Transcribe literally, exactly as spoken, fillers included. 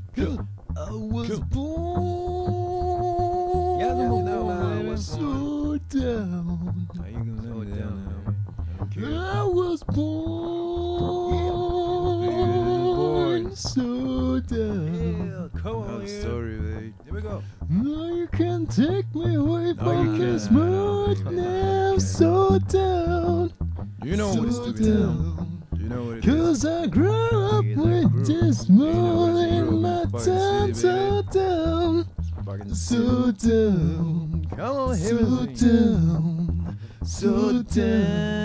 Hey, I was born Yeah, no, no, no, so down. How you gonna slow it down now? I don't care. I was born so down. Yeah, come on, Another yeah. story, baby. Here we go. Now you can take me away No, from you this can't. mood. No, Now you so down. You know what it's So doing now. down. You know what it is. Cause I grew up Yeah, I with grew. this You know mood what it's in grew my up in town, Spartan so City, down. Bargain So down. Come on, here So we go. down. So down.